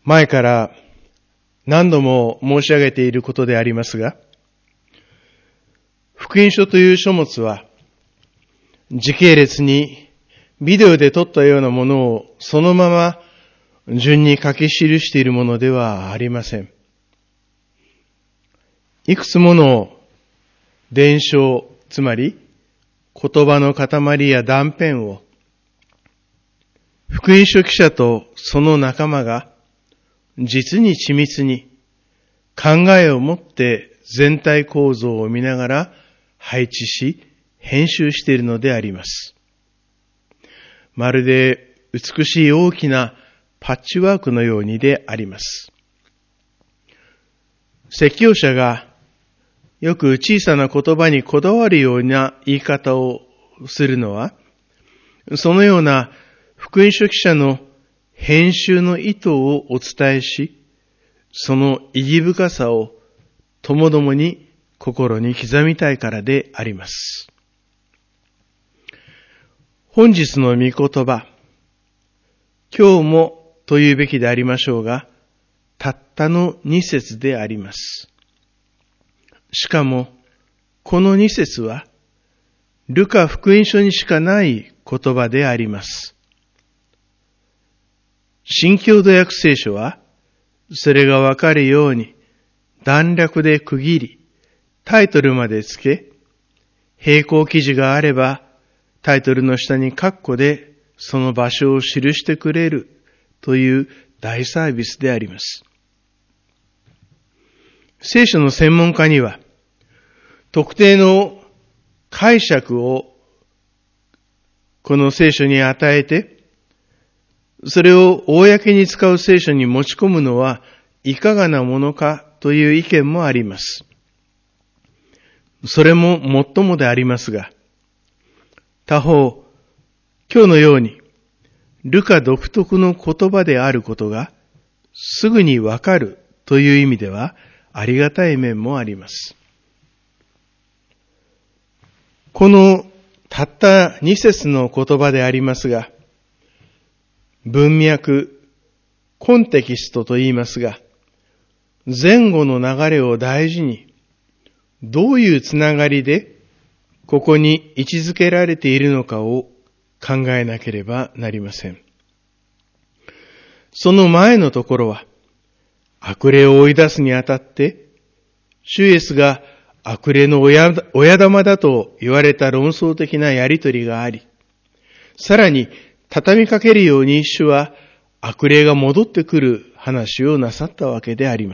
前から何度も申し上げていることでありますが、福音書という書物は時系列にビデオで撮ったようなものをそのまま順に書き記しているものではありません。いくつもの伝承、つまり言葉の塊や断片を福音書記者とその仲間が実に緻密に考えを持って全体構造を見ながら配置し編集しているのであります。まるで美しい大きなパッチワークのようにであります。説教者がよく小さな言葉にこだわるような言い方をするのは、そのような福音書記者の編集の意図をお伝えし、その意義深さをともどもに心に刻みたいからであります。本日の御言葉、今日もと言うべきでありましょうが、たったの2節であります。しかも、この2節は、ルカ福音書にしかない言葉であります。新共同訳聖書は、それがわかるように、段落で区切り、タイトルまでつけ、並行記事があれば、タイトルの下に括弧でその場所を記してくれるという大サービスであります。聖書の専門家には、特定の解釈をこの聖書に与えて、それを公に使う聖書に持ち込むのはいかがなものかという意見もあります。それももっともでありますが、他方、今日のように、ルカ独特の言葉であることがすぐにわかるという意味ではありがたい面もあります。このたった2節の言葉でありますが、文脈、コンテキストと言いますが、前後の流れを大事に、どういうつながりでここに位置づけられているのかを考えなければなりません。その前のところは、悪霊を追い出すにあたって、主イエスが悪霊の親玉だと言われた論争的なやりとりがあり、さらに畳みかけるように主は悪霊が戻ってくる話をなさったわけであります。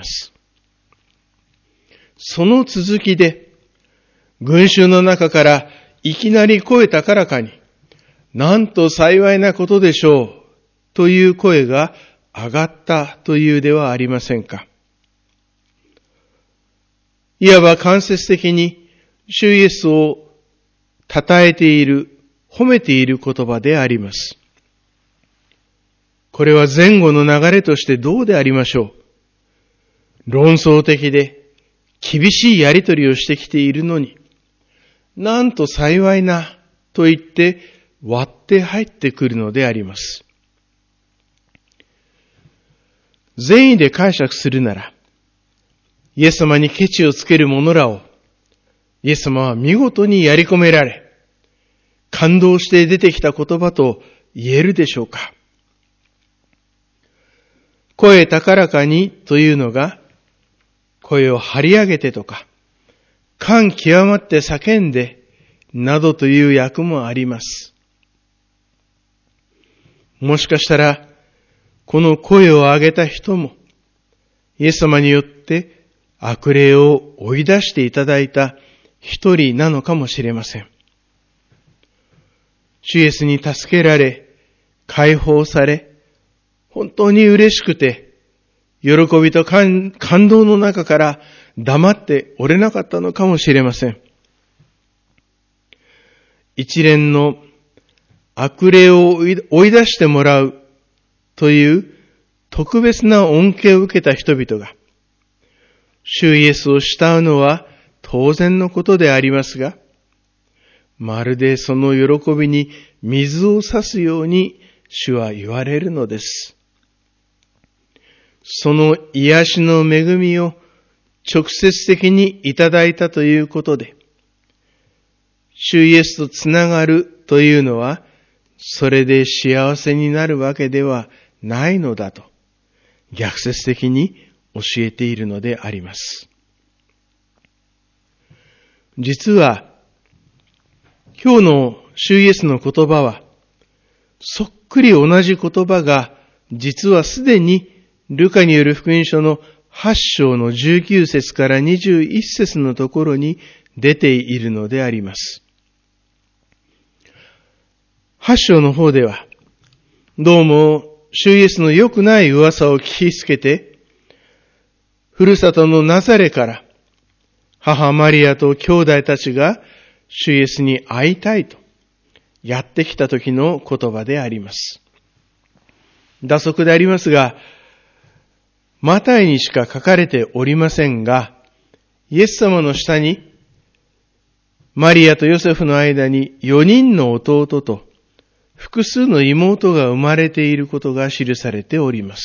その続きで、群衆の中からいきなり声高らかに、なんと幸いなことでしょうという声が上がったというではありませんか。いわば間接的に主イエスを称えている、褒めている言葉であります。これは前後の流れとしてどうでありましょう。論争的で厳しいやりとりをしてきているのに、なんと幸いなと言って割って入ってくるのであります。善意で解釈するなら、イエス様にケチをつける者らを、イエス様は見事にやり込められ、感動して出てきた言葉と言えるでしょうか。声高らかにというのが、声を張り上げてとか、感極まって叫んで、などという訳もあります。もしかしたら、この声を上げた人も、イエス様によって悪霊を追い出していただいた一人なのかもしれません。主イエスに助けられ、解放され、本当に嬉しくて、喜びと感動の中から黙っておれなかったのかもしれません。一連の悪霊を追い出してもらうという特別な恩恵を受けた人々が、主イエスを慕うのは当然のことでありますが、まるでその喜びに水を差すように主は言われるのです。 その癒しの恵みを直接的にいただいたということで、主イエスとつながるというのは、それで幸せになるわけではないのだと、逆説的に教えているのであります。実は、今日の主イエスの言葉は、そっくり同じ言葉が、実はすでにルカによる福音書の8章の19節から21節のところに出ているのであります。8章の方では、どうも主イエスの良くない噂を聞きつけて、ふるさとのナザレから母マリアと兄弟たちが主イエスに会いたいとやってきた時の言葉であります。打足でありますが、マタイにしか書かれておりませんが、イエス様の下にマリアとヨセフの間に4人の弟と複数の妹が生まれていることが記されております。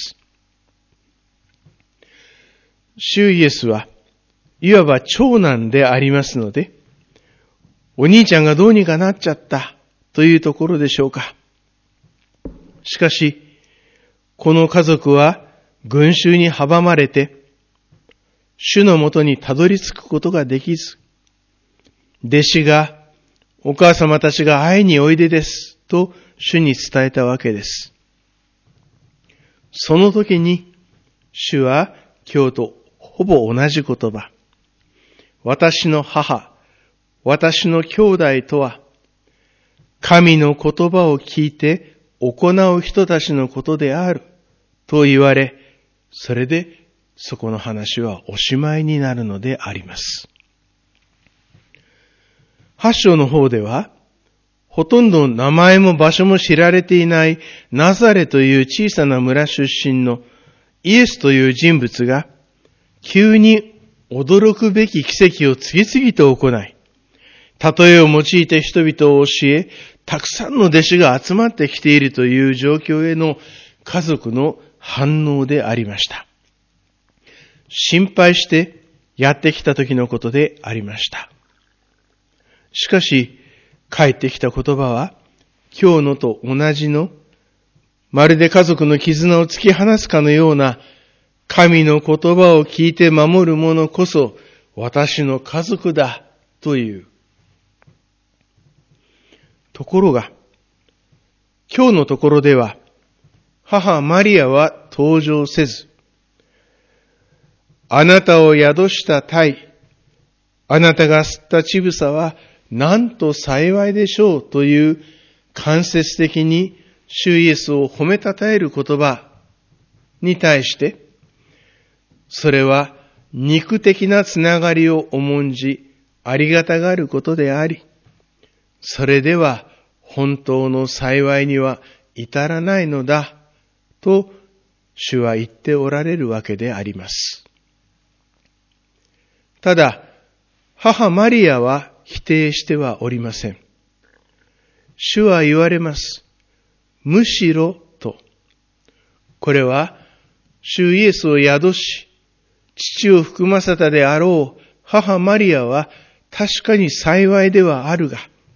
主イエスはいわば長男でありますので、お兄ちゃんがどうにかなっちゃったというところでしょうか。しかし、この家族は群衆に阻まれて、主のもとにたどり着くことができず、弟子が、お母様たちが会いにおいでです、と主に伝えたわけです。その時に、主は今日とほぼ同じ言葉、私の母、私の兄弟とは、神の言葉を聞いて行う人たちのことである、と言われ、それでそこの話はおしまいになるのであります。8章の方では、ほとんど名前も場所も知られていないナザレという小さな村出身のイエスという人物が、急に驚くべき奇跡を次々と行い、例えを用いて人々を教え、たくさんの弟子が集まってきているという状況への家族の反応でありました。心配してやってきた時のことでありました。しかし、帰ってきた言葉は、今日のと同じの、まるで家族の絆を突き放すかのような、神の言葉を聞いて守る者こそ、私の家族だ、という。ところが、今日のところでは、母マリアは登場せず、あなたを宿した鯛、あなたが吸った乳房はなんと幸いでしょうという間接的に主イエスを褒めたたえる言葉に対して、それは肉的なつながりを重んじありがたがることであり、それでは本当の幸いには至らないのだと主は言っておられるわけであります。ただ、母マリアは否定してはおりません。主は言われます。むしろと。これは、主イエスを宿し、父を含ませたであろう母マリアは確かに幸いではあるが、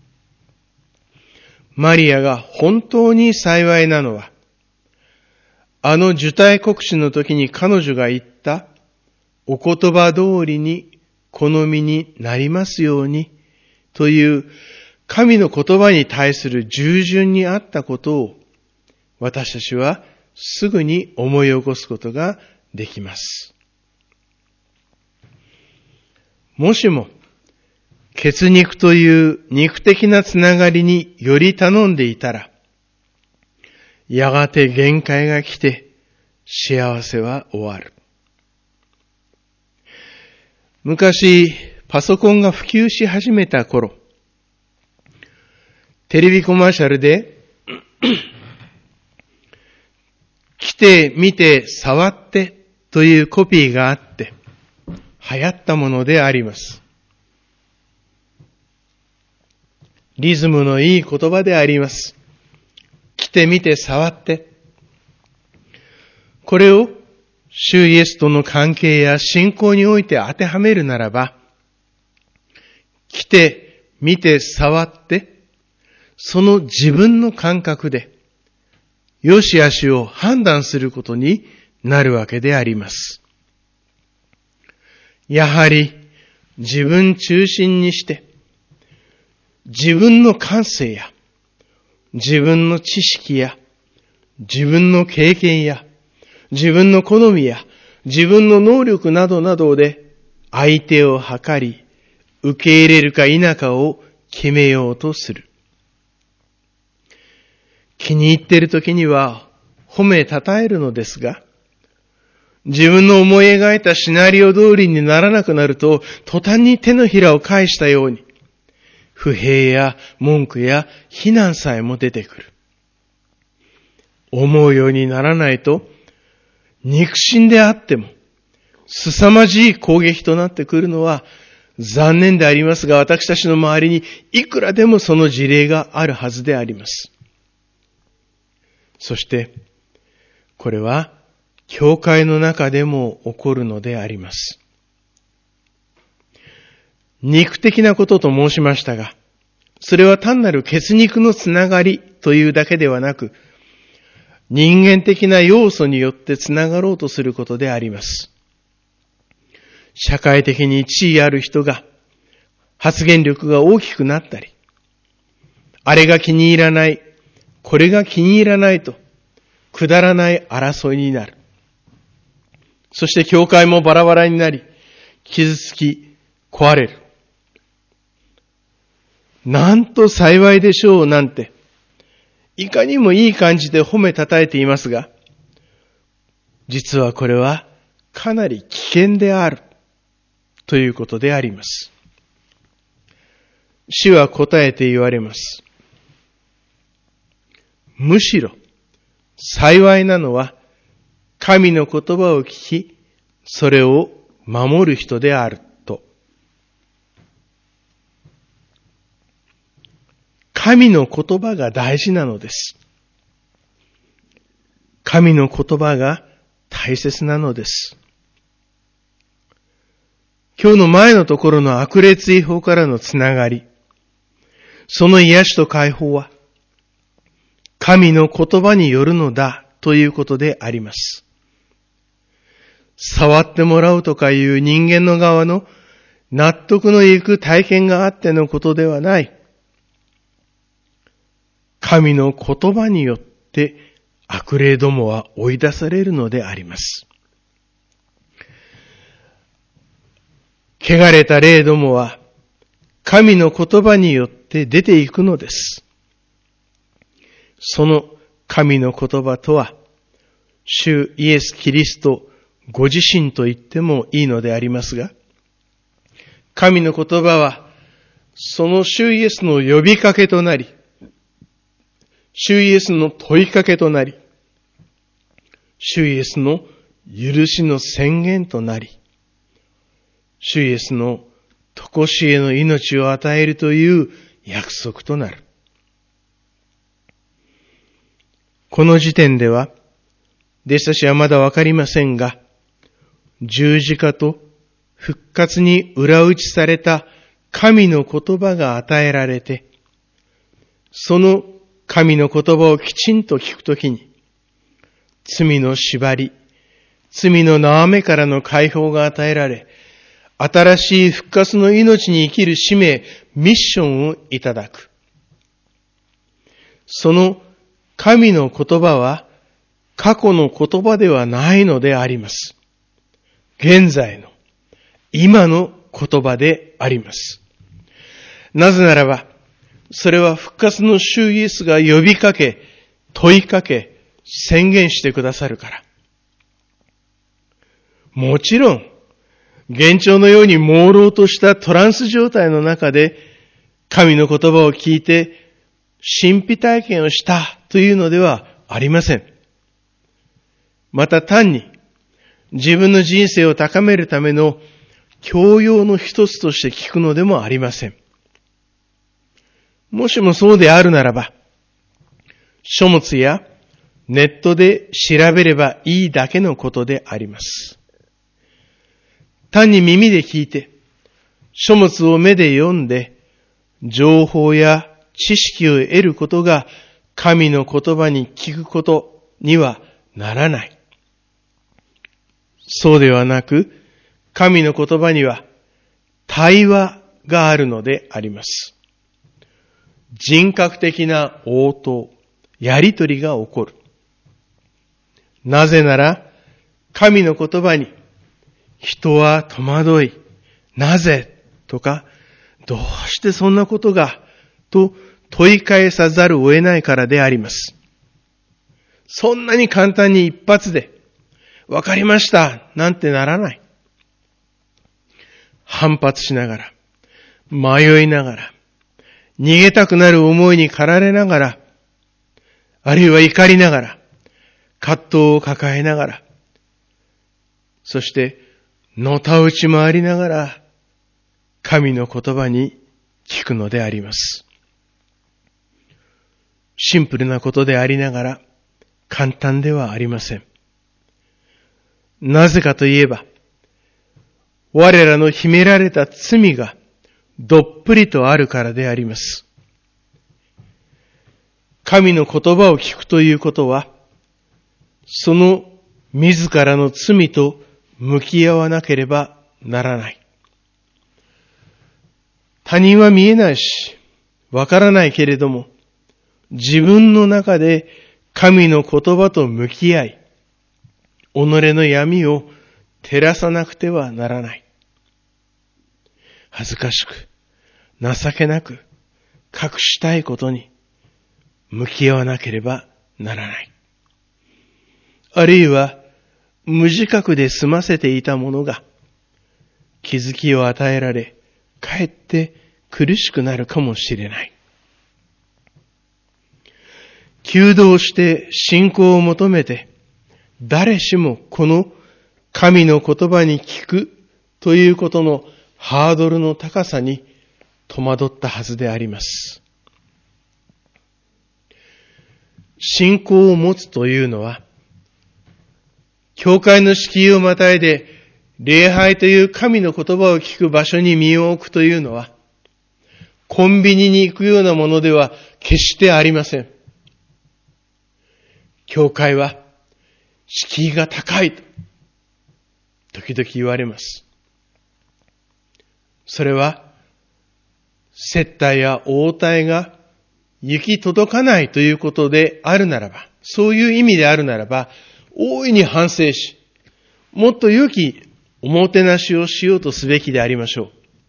マリアが本当に幸いなのは、あの受胎告知の時に彼女が言ったお言葉通りに好みになりますようにという神の言葉に対する従順にあったことを私たちはすぐに思い起こすことができます。もしも血肉という肉的なつながりにより頼んでいたら、やがて限界が来て幸せは終わる。昔、パソコンが普及し始めた頃、テレビコマーシャルで、来て、見て、触ってというコピーがあって、流行ったものであります。リズムのいい言葉であります。来てみて触って。これを主イエスとの関係や信仰において当てはめるならば、来て、見て、触って、その自分の感覚で、良し悪しを判断することになるわけであります。やはり、自分中心にして、自分の感性や、自分の知識や、自分の経験や、自分の好みや、自分の能力などなどで、相手を測り、受け入れるか否かを決めようとする。気に入っているときには褒めたたえるのですが、自分の思い描いたシナリオ通りにならなくなると、途端に手のひらを返したように、不平や文句や非難さえも出てくる。思うようにならないと、肉親であっても、凄まじい攻撃となってくるのは、残念でありますが、私たちの周りにいくらでもその事例があるはずであります。そして、これは、教会の中でも起こるのであります。肉的なことと申しましたが、それは単なる血肉のつながりというだけではなく、人間的な要素によってつながろうとすることであります。社会的に地位ある人が発言力が大きくなったり、あれが気に入らない、これが気に入らないと、くだらない争いになる。そして教会もバラバラになり、傷つき、壊れる。なんと幸いでしょうなんて、いかにもいい感じで褒めたたえていますが、実はこれはかなり危険であるということであります。主は答えて言われます。むしろ幸いなのは神の言葉を聞き、それを守る人であると。神の言葉が大事なのです。神の言葉が大切なのです。今日の前のところの悪霊追放からのつながり、その癒しと解放は、神の言葉によるのだということであります。触ってもらうとかいう人間の側の納得のいく体験があってのことではない。神の言葉によって悪霊どもは追い出されるのであります。汚れた霊どもは神の言葉によって出ていくのです。その神の言葉とは、主イエス・キリストご自身と言ってもいいのでありますが、神の言葉は、その主イエスの呼びかけとなり、主イエスの問いかけとなり、主イエスの許しの宣言となり、主イエスの常しえの命を与えるという約束となる。この時点では、弟子たちはまだわかりませんが、十字架と復活に裏打ちされた神の言葉が与えられて、その神の言葉をきちんと聞くときに、罪の縛り、罪の縄目からの解放が与えられ、新しい復活の命に生きる使命、ミッションをいただく。その神の言葉は過去の言葉ではないのであります。現在の、今の言葉であります。なぜならば、それは復活の主イエスが呼びかけ、問いかけ、宣言してくださるから。もちろん、幻聴のように朦朧としたトランス状態の中で、神の言葉を聞いて、神秘体験をしたというのではありません。また単に、自分の人生を高めるための教養の一つとして聞くのでもありません。もしもそうであるならば、書物やネットで調べればいいだけのことであります。単に耳で聞いて、書物を目で読んで、情報や知識を得ることが神の言葉に聞くことにはならない。そうではなく、神の言葉には対話があるのであります。人格的な応答、やりとりが起こる。なぜなら、神の言葉に、人は戸惑い、なぜとか、どうしてそんなことが、と問い返さざるを得ないからであります。そんなに簡単に一発で、わかりました、なんてならない。反発しながら、迷いながら、逃げたくなる思いに駆られながら、あるいは怒りながら、葛藤を抱えながら、そして、のたうち回りながら、神の言葉に聞くのであります。シンプルなことでありながら、簡単ではありません。なぜかといえば、我らの秘められた罪がどっぷりとあるからであります。神の言葉を聞くということは、その自らの罪と向き合わなければならない。他人は見えないし、わからないけれども、自分の中で神の言葉と向き合い、己の闇を照らさなくてはならない。恥ずかしく、情けなく、隠したいことに向き合わなければならない。あるいは、無自覚で済ませていたものが、気づきを与えられ、かえって苦しくなるかもしれない。求道して信仰を求めて、誰しもこの神の言葉に聞くということのハードルの高さに戸惑ったはずであります。信仰を持つというのは、教会の敷居をまたいで、礼拝という神の言葉を聞く場所に身を置くというのは、コンビニに行くようなものでは決してありません。教会は、敷居が高いと、時々言われます。それは、接待や応対が行き届かないということであるならば、そういう意味であるならば、大いに反省し、もっと良きおもてなしをしようとすべきでありましょう。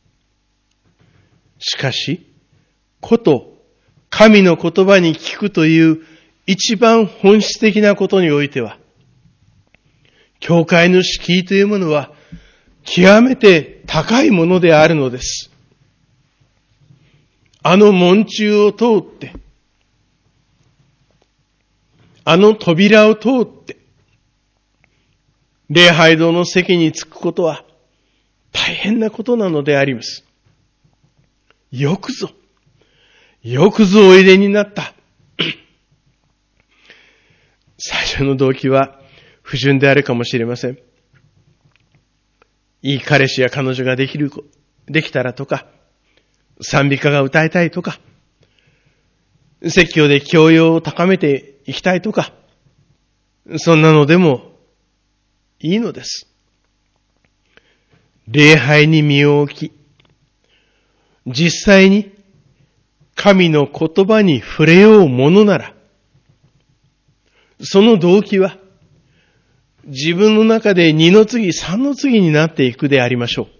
しかし、こと神の言葉に聞くという一番本質的なことにおいては、教会の敷居というものは極めて高いものであるのです。あの門柱を通って、あの扉を通って、礼拝堂の席に着くことは大変なことなのであります。よくぞおいでになった。最初の動機は不純であるかもしれません。いい彼氏や彼女ができたらとか、賛美歌が歌いたいとか、説教で教養を高めていきたいとか、そんなのでもいいのです。礼拝に身を置き、実際に神の言葉に触れようものなら、その動機は自分の中で2の次、3の次になっていくでありましょ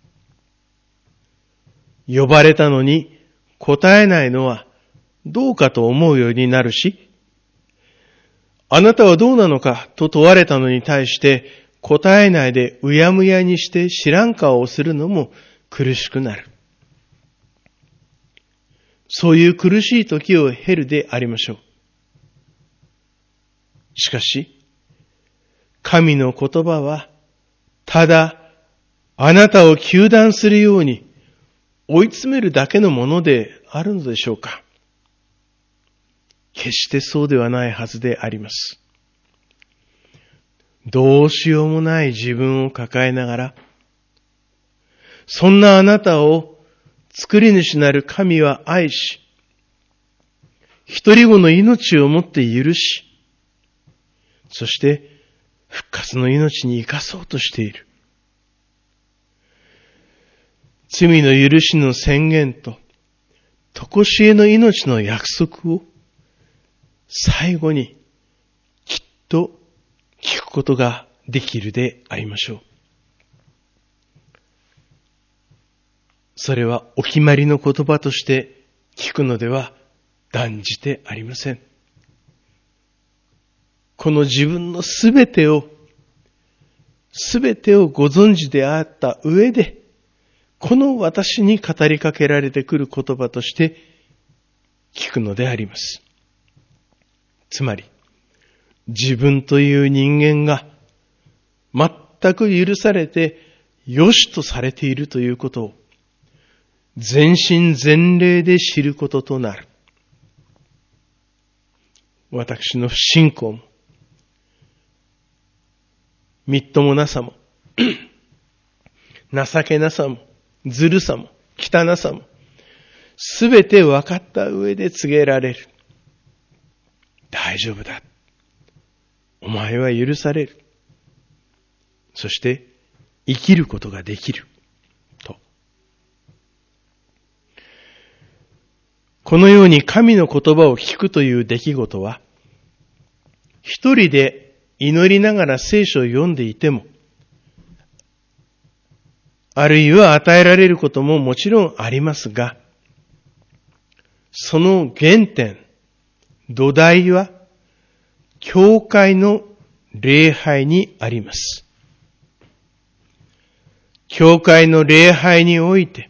う。呼ばれたのに答えないのはどうかと思うようになるし、あなたはどうなのかと問われたのに対して答えないでうやむやにして知らん顔をするのも苦しくなる。そういう苦しい時を経るでありましょう。しかし、神の言葉は、ただ、あなたを糾弾するように追い詰めるだけのものであるのでしょうか。 決してそうではないはずであります。どうしようもない自分を抱えながら、そんなあなたを作り主なる神は愛し、一人子の命をもって許し、そして復活の命に生かそうとしている。罪の許しの宣言と、常しえの命の約束を最後にきっと聞くことができるでありましょう。それはお決まりの言葉として聞くのでは断じてありません。この自分のすべてをご存知であった上で、この私に語りかけられてくる言葉として聞くのであります。つまり、自分という人間が全く許されて良しとされているということを全身全霊で知ることとなる。私の不信仰も、みっともなさも、情けなさも、ずるさも、汚さも、すべて分かった上で告げられる。大丈夫だ。お前は許される。そして生きることができる。と。このように神の言葉を聞くという出来事は、一人で祈りながら聖書を読んでいても、あるいは与えられることももちろんありますが、その原点、土台は、教会の礼拝にあります。教会の礼拝において、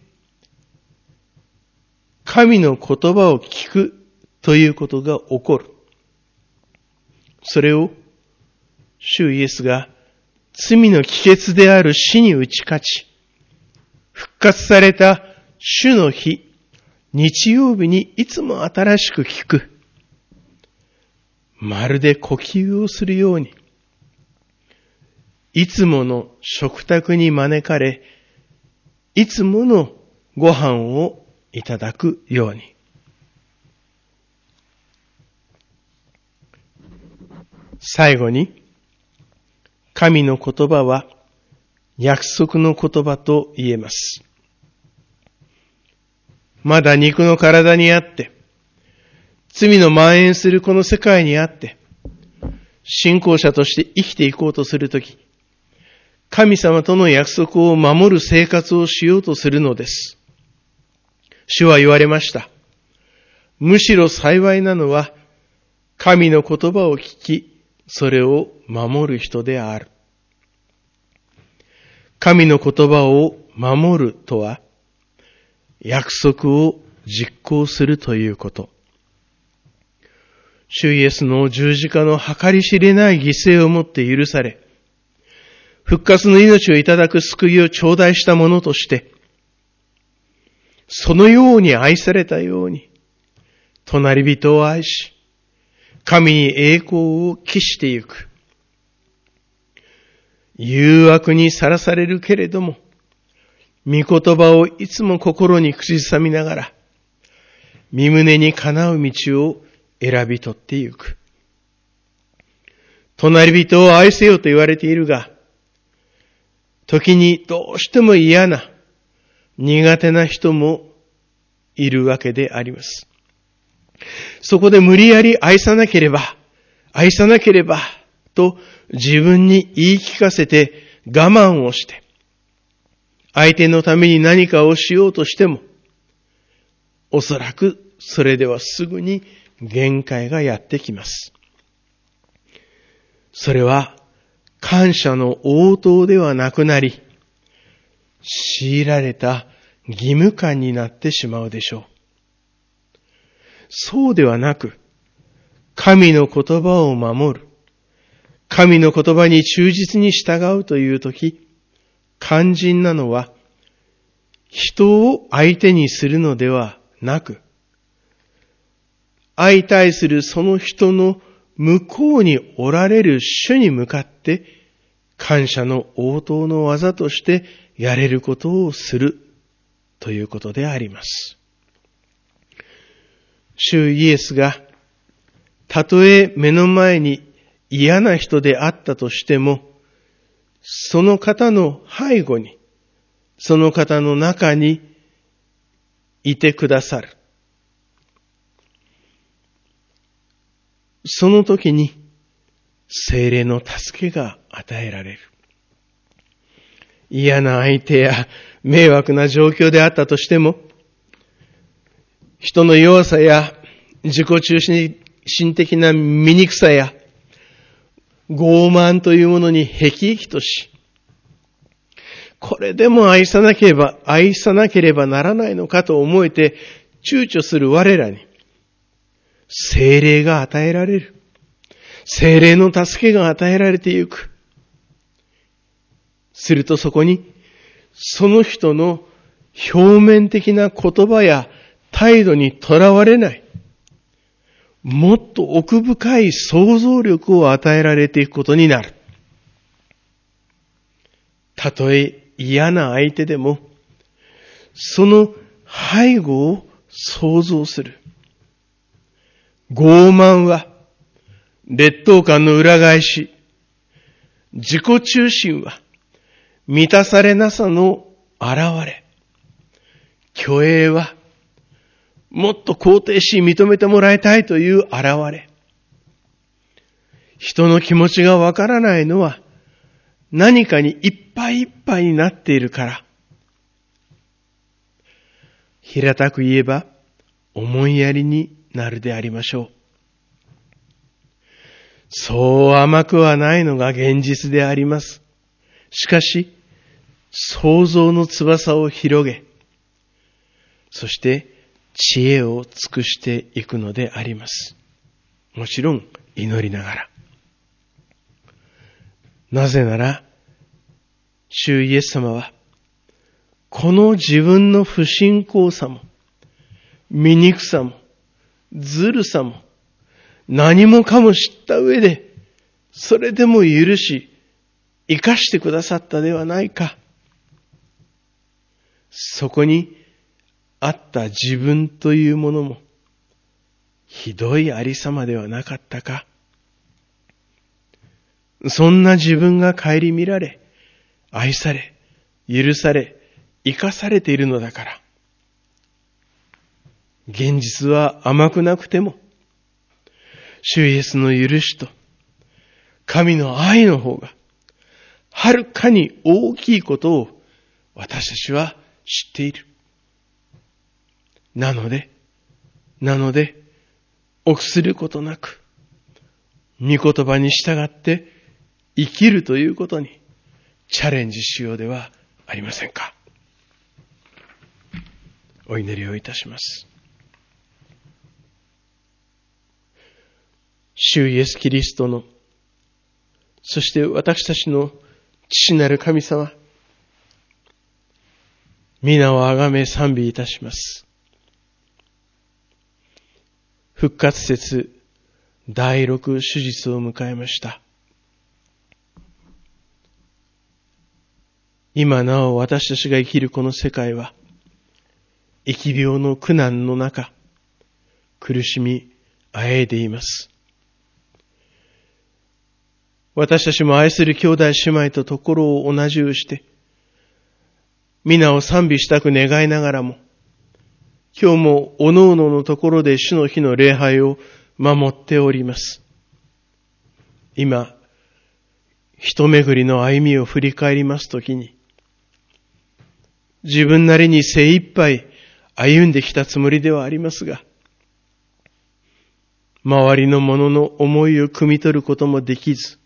神の言葉を聞くということが起こる。それを、主イエスが罪の帰結である死に打ち勝ち、復活された主の日、日曜日にいつも新しく聞く。まるで呼吸をするように、いつもの食卓に招かれ、いつものご飯をいただくように。最後に、神の言葉は約束の言葉と言えます。まだ肉の体にあって、罪の蔓延するこの世界にあって、信仰者として生きていこうとするとき、神様との約束を守る生活をしようとするのです。主は言われました。むしろ幸いなのは、神の言葉を聞き、それを守る人である。神の言葉を守るとは、約束を実行するということ。主イエスの十字架の計り知れない犠牲をもって許され、復活の命をいただく救いを頂戴したものとして、そのように愛されたように、隣人を愛し、神に栄光を期してゆく。誘惑にさらされるけれども、御言葉をいつも心に口ずさみながら、身胸にかなう道を選び取ってゆく。隣人を愛せよと言われているが、時にどうしても嫌な、苦手な人もいるわけであります。そこで無理やり愛さなければ、と自分に言い聞かせて我慢をして、相手のために何かをしようとしても、おそらくそれではすぐに限界がやってきます。それは感謝の応答ではなくなり、強いられた義務感になってしまうでしょう。そうではなく、神の言葉を守る、神の言葉に忠実に従うというとき、肝心なのは、人を相手にするのではなく、 相対するその人の向こうにおられる主に向かって感謝の応答の技としてやれることをするということであります。主イエスがたとえ目の前に嫌な人であったとしても、その方の背後に、その方の中にいてくださる。その時に聖霊の助けが与えられる。嫌な相手や迷惑な状況であったとしても、人の弱さや自己中心的な醜さや傲慢というものに辟易とし、これでも愛さなければならないのかと思えて躊躇する我らに、聖霊が与えられる。聖霊の助けが与えられてゆく。するとそこに、その人の表面的な言葉や態度にとらわれない、もっと奥深い想像力を与えられていくことになる。たとえ嫌な相手でも、その背後を想像する。傲慢は、劣等感の裏返し、自己中心は、満たされなさの現れ、虚栄は、もっと肯定し認めてもらいたいという現れ。人の気持ちがわからないのは何かにいっぱいいっぱいになっているから。平たく言えば思いやりになるでありましょう。そう甘くはないのが現実であります。しかし、想像の翼を広げ、そして知恵を尽くしていくのであります。もちろん祈りながら。なぜなら、主イエス様は、この自分の不信仰さも、醜さも、ずるさも、何もかも知った上で、それでも許し、生かしてくださったではないか。そこにあった自分というものも、ひどいありさまではなかったか。そんな自分が顧みられ、愛され、許され、生かされているのだから。現実は甘くなくても、主イエスの許しと、神の愛の方が、はるかに大きいことを私たちは知っている。なので、臆することなく、御言葉に従って生きるということにチャレンジしようではありませんか。お祈りをいたします。主イエスキリストの、そして私たちの父なる神様、皆をあがめ賛美いたします。復活節第6手術を迎えました。今なお私たちが生きるこの世界は、疫病の苦難の中、苦しみ、あえいでいます。私たちも愛する兄弟姉妹とところを同じうして、皆を賛美したく願いながらも、今日もおのおののところで主の日の礼拝を守っております。今、一巡りの歩みを振り返りますときに、自分なりに精一杯歩んできたつもりではありますが、周りの者の思いを汲み取ることもできず、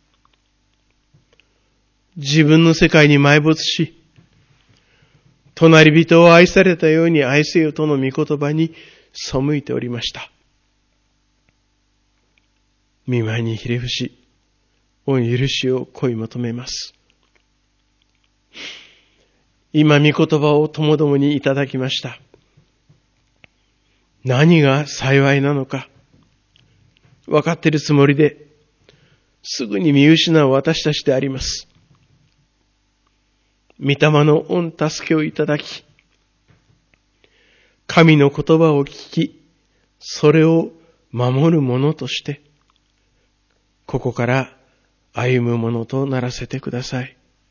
自分の世界に埋没し、隣人を愛されたように愛せよとの御言葉に背いておりました。御前にひれ伏し、御許しを乞い求めます。今御言葉をともどもにいただきました。何が幸いなのか、 分かっているつもりで、すぐに見失う私たちであります。御霊の御助けをいただき、神の言葉を聞き、それを守るものとして、ここから歩むものとならせてください。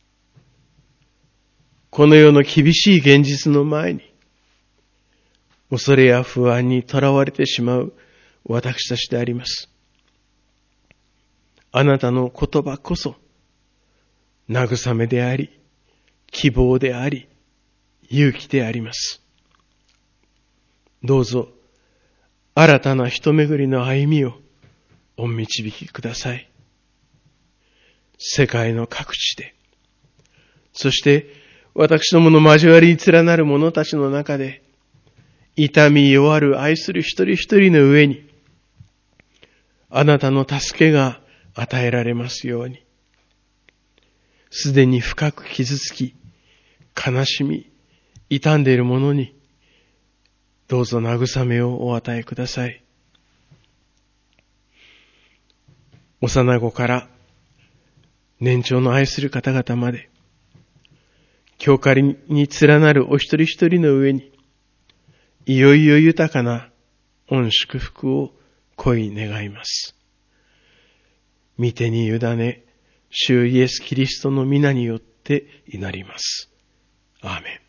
この世の厳しい現実の前に、恐れや不安にとらわれてしまう私たちであります。あなたの言葉こそ、慰めであり、希望であり、勇気であります。どうぞ、新たな人巡りの歩みをお導きください。世界の各地で、そして私どもの交わりに連なる者たちの中で、痛み弱る愛する一人一人の上に、あなたの助けが与えられますように。すでに深く傷つき、悲しみ、傷んでいる者に、どうぞ慰めをお与えください。幼子から年長の愛する方々まで、教会に連なるお一人一人の上に、いよいよ豊かな御祝福を恋願います。御手に委ね、主イエスキリストの皆によって祈ります。アーメン。